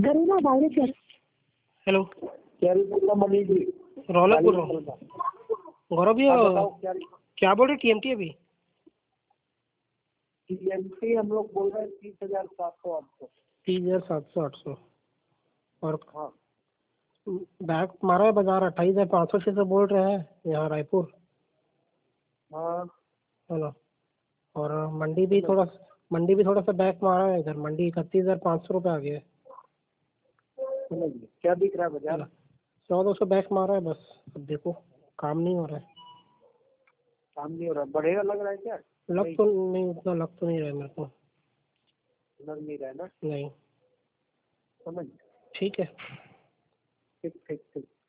गरिमा director. Hello, क्या बोला मनीष जी? रौनक बोल रहा हूँ। गौरव भैया क्या बोल रहे टीएमटी अभी? टीएमटी हम लोग बोल रहे हैं 30,700-800। 30,700-800 और हाँ बैक मारा है बाजार 28,500 से बोल रहे हैं यहाँ रायपुर। हाँ है ना। और मंडी भी थोड़ा सा बैक मारा है इधर। मंडी 31,500 रुपये आ गया है। क्या दिख रहा है बाजार? 100-200 बैक मारा है बस। अब देखो काम नहीं हो रहा है। काम नहीं हो रहा, बढ़ेगा लग रहा है क्या? लग तो नहीं, उतना लग तो नहीं रहा है मेरे को। लग नहीं रहा है ना? नहीं। समझ। ठीक है। ठीक ठीक ठीक।